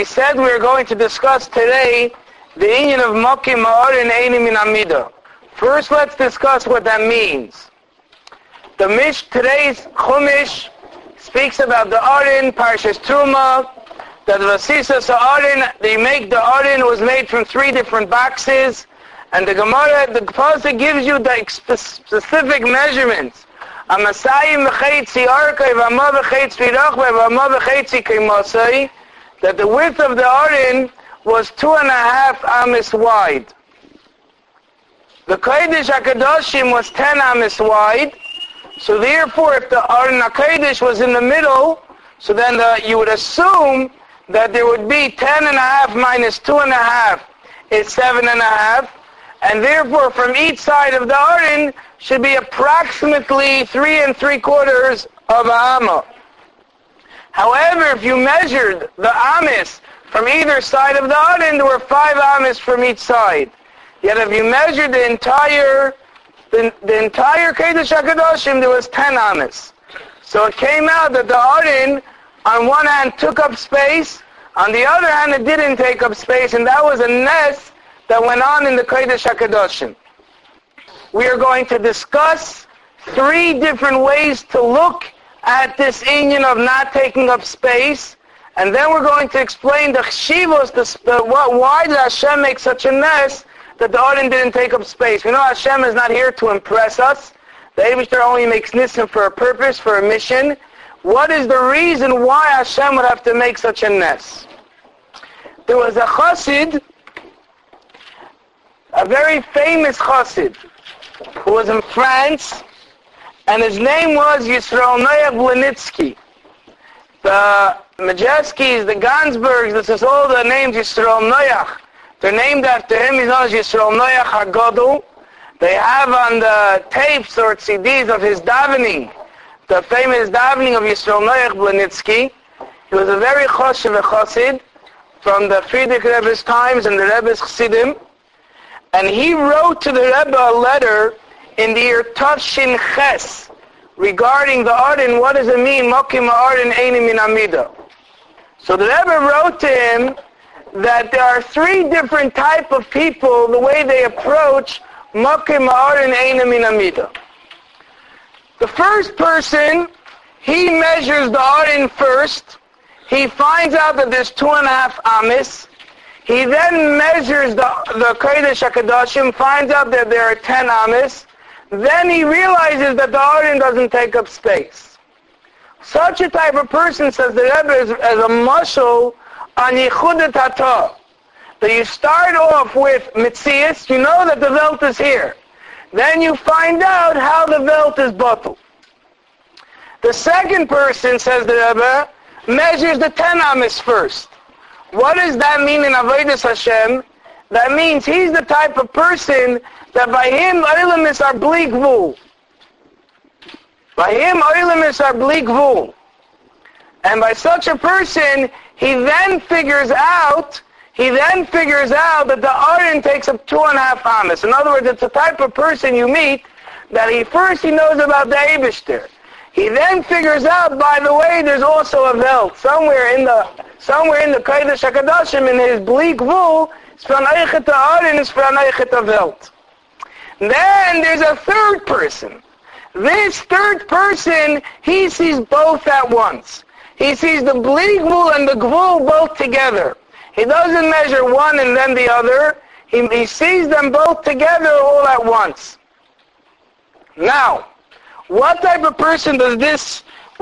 we said we were going to discuss today the inyan of Mokim Ma'arin Einim Min Amida. First, let's discuss what that means. Today's Chumash speaks about the Arin, Parshas Truma, that the Vasisas Arin, the Arin was made from 3 different boxes, and the Gemara, the Pasuk gives you the specific measurements. Amasayim v'cheitzi arkay v'ama v'cheitzi rachvay v'ama v'cheitzi k'masay, that the width of the Arin was 2.5 amis wide. The Kodesh HaKadoshim was 10 amis wide. So therefore, if the Aron HaKodesh was in the middle, so then you would assume that there would be 10.5 minus 2.5 is 7.5. And therefore, from each side of the Aron should be approximately 3 3/4 of an amma. However, if you measured the amis from either side of the Aron, there were 5 amis from each side. Yet if you measured the entire Kodesh HaKadoshim, there was 10 amis. So it came out that the Aron, on one hand, took up space, on the other hand, it didn't take up space, and that was a ness that went on in the Kodesh HaKadoshim. We are going to discuss 3 different ways to look at this inyan of not taking up space, and then we're going to explain the chshivos, why did Hashem make such a mess that the Aron didn't take up space. We know Hashem is not here to impress us. The Eibishter only makes nisim for a purpose, for a mission. What is the reason why Hashem would have to make such a mess? There was a chassid, a very famous chassid, who was in France, and his name was Yisrael Noach Blenitsky. The Majeskis, the Gansbergs, this is all the names Yisrael Noach. They're named after him. He's known as Yisrael Noach HaGadol. They have on the tapes or CDs of his davening, the famous davening of Yisrael Noach Blenitsky. He was a very choshev chassid from the Friedrich Rebbe's times and the Rebbe's chassidim. And he wrote to the Rebbe a letter in the year Tafshin Ches regarding the Aron. What does it mean? Mokim Aron Einim Min Amida. So the Rebbe wrote to him that there are 3 different type of people, the way they approach Mokim Aron Einim Min Amida. The first person, he measures the Aron first. He finds out that there's 2.5 amis. He then measures the Kodesh HaKadoshim, finds out that there are 10 amis. Then he realizes that the Aron doesn't take up space. Such a type of person, says the Rebbe, is as a mashal on Yechudat Hatah. That you start off with Mitzias, you know that the Welt is here. Then you find out how the Welt is bottled. The second person, says the Rebbe, measures the 10 amis first. What does that mean in Avodas Hashem? That means he's the type of person that by him, Oilimis are bli gvul. By him, Oilimis are bli gvul. And by such a person, he then figures out that the Aron takes up 2.5 amis. In other words, it's the type of person you meet that he knows about the Eibishter. He then figures out, by the way, there's also a Welt. Somewhere in the Kodesh HaKadoshim, in his bli gvul, it's from Eichet Aron, it's from Eichet Welt. Then there's a third person. This third person, he sees both at once. He sees the bli gvul and the gvul both together. He doesn't measure one and then the other. He sees them both together all at once. Now, what type of person does this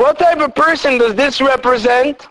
represent?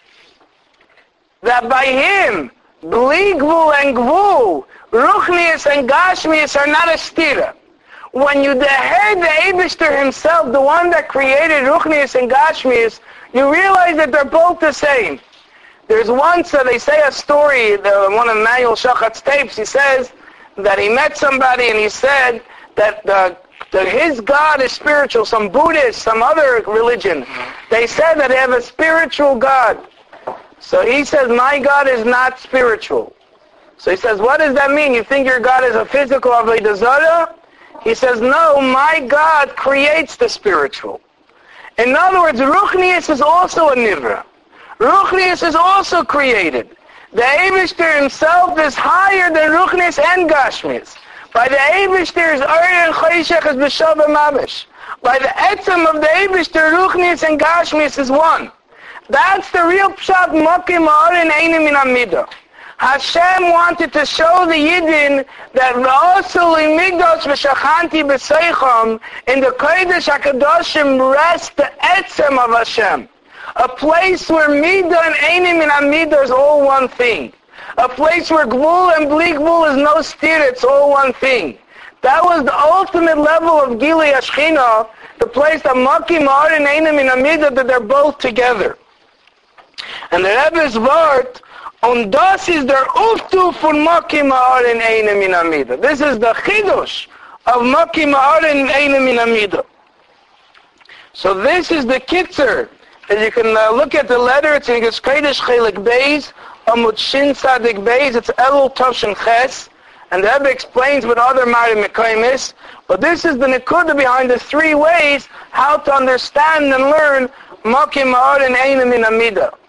That by him, bli gvul and gvul, ruchnius and gashmius are not a stira. When you head the Eibishter himself, the one that created ruchnius and gashmius, you realize that they're both the same. There's once, they say a story, one of Manuel Shachat's tapes, he says that he met somebody and he said that his God is spiritual, some Buddhist, some other religion. They said that they have a spiritual God. So he says, my God is not spiritual. So he says, what does that mean? You think your God is a physical Avodah Zarah? He says, no, my God creates the spiritual. In other words, Ruchnius is also a Nivra. Ruchnius is also created. The Eibishter himself is higher than Ruchnius and Gashmius. By the Eibishter is Or and Choshech is B'Shava Mamish. By the Etzem of the Eibishter, Ruchnius and Gashmius is one. That's the real Pshat Mokim Ha'orin Einim Min Amidah. Hashem wanted to show the Yidden that V'osu L'migdosh V'shachanti B'seicham, in the Kodesh HaKadoshim rests the Etzem of Hashem. A place where Midah and Einim and Amidah is all one thing. A place where Gvul and Bli Gvul is no steer, it's all one thing. That was the ultimate level of Gilui Ashchina, the place that Mokim Ha'orin Einim and Amidah, that they're both together. And the Rebbe's word, und das ist der Uftu von Mokim Ha'orin Einim in Amidah. This is the Chidush of Mokim Ha'orin Einim in Amidah. So this is the Kitzer. As you can look at the letter, it's in Kodesh Chelik Beis, Amud Shin Sadik Beis, it's Elul Toshin Ches, and the Rebbe explains what other Mari Mekayim is, but this is the Nekuda behind the three ways how to understand and learn Mokim Ha'orin Einim in Amidah.